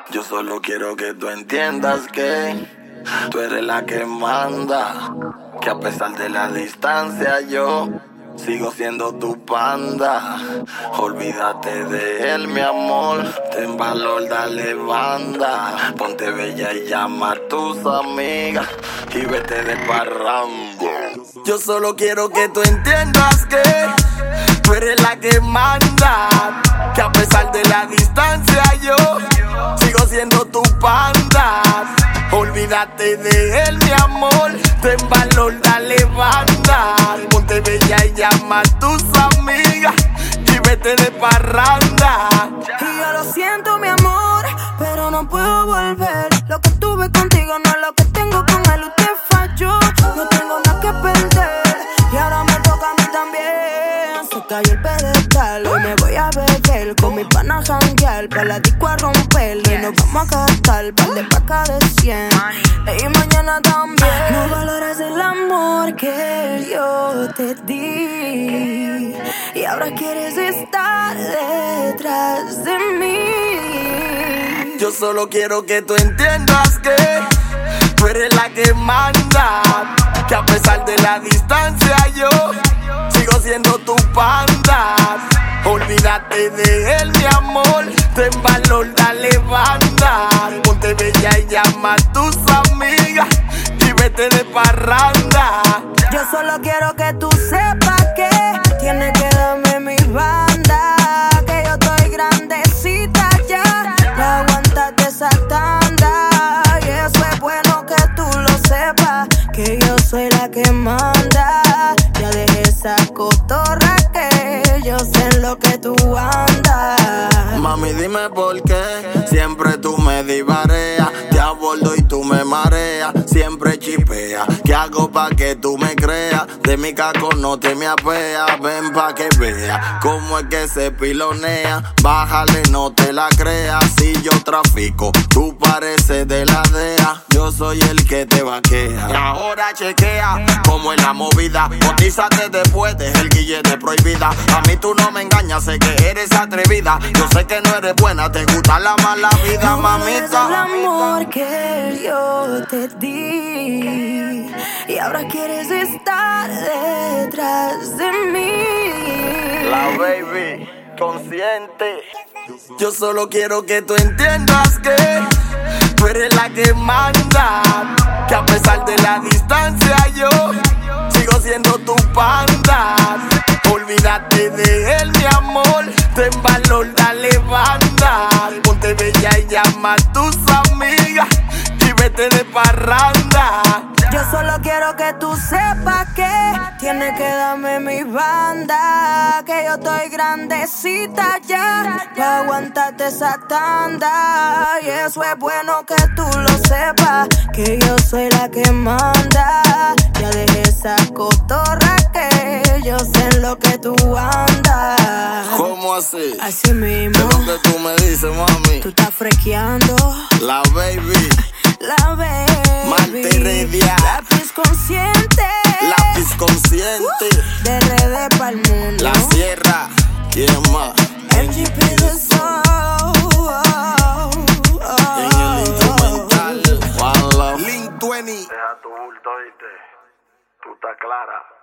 Yo solo quiero que tú entiendas que tú eres la que manda, que a pesar de la distancia yo sigo siendo tu panda. Olvídate de él, mi amor, ten valor, dale banda. Ponte bella y llama a tus amigas y vete de parranda. Yo solo quiero que tú entiendas que tú eres la que manda, que a pesar de la distancia yo sigo siendo tu panda. Olvídate de él, mi amor, ten valor, dale banda. Ponte bella y llama a tus amigas y vete de parranda. Y yo lo siento, mi amor, pero no puedo volver. Lo que tuve contigo no es lo que tengo con él. Usted falló, no tengo nada que perder. Y ahora me toca a mí también. Se cayó el pedestal, hoy me voy a beber. Con mi pana a janguear, pa' la disco a romper. Y nos vamos a gastar, par de pacas de 100. Y mañana también. No valoras el amor que yo te di. Y ahora quieres estar detrás de mí. Yo solo quiero que tú entiendas que tú eres la que manda, que a pesar de la distancia yo sigo siendo tu panda. Olvídate de él, mi amor, ten valor, dale banda. Ponte bella y llama a tus amigas y vete de parranda. Yo solo quiero que tú sepas que tienes que darme mi banda, que yo estoy grandecita ya, no aguantas de esa tanda. Y eso es bueno que tú lo sepas, que yo soy la que manda. Ya dejé esa cotorra que yo sé en lo que tú andas. Mami, dime por qué siempre tú me divareas. Te abordo y tú me mareas, siempre chipeas. ¿Qué hago pa' que tú me creas? De mi caco no te me apeas. Ven pa' que veas cómo es que se pilonea. Bájale, no te la creas. Si yo trafico, tú pareces de la DEA. Yo soy el que te vaquea. Y ahora chequea cómo es la movida. Cotízate después, deja el guillete prohibida. A mí tú no me engañas, sé que eres atrevida. Yo sé que no eres buena, te gusta la mala vida, no mamita. El amor que yo te di y ahora quieres estar detrás de mí. La baby, consciente. Yo solo quiero que tú entiendas que tú eres la que manda, que a pesar de la distancia yo sigo siendo tu panda. Olvídate de él, mi amor, ten valor, dale banda. Ponte bella y llama a tus amigas y vete de parranda. Yo solo quiero que tú sepas que tienes que darme mi banda, que yo estoy grandecita ya, pa' aguantarte esa tanda. Y eso es bueno que tú lo sepas, que yo soy la que manda. Ya dejé esa cotorra que yo sé en lo que tú andas. ¿Cómo así? Así mismo. ¿Qué es lo que tú me dices, mami? Tú estás frequeando. La baby. La baby. Manteredia. Lápiz consciente. Lápiz consciente. De redes pa'l mundo. La sierra. ¿Quién más? MGP the soul. En el instrumental. One Love. Link 20. Deja tu bulto, ¿oíste? Tú estás clara.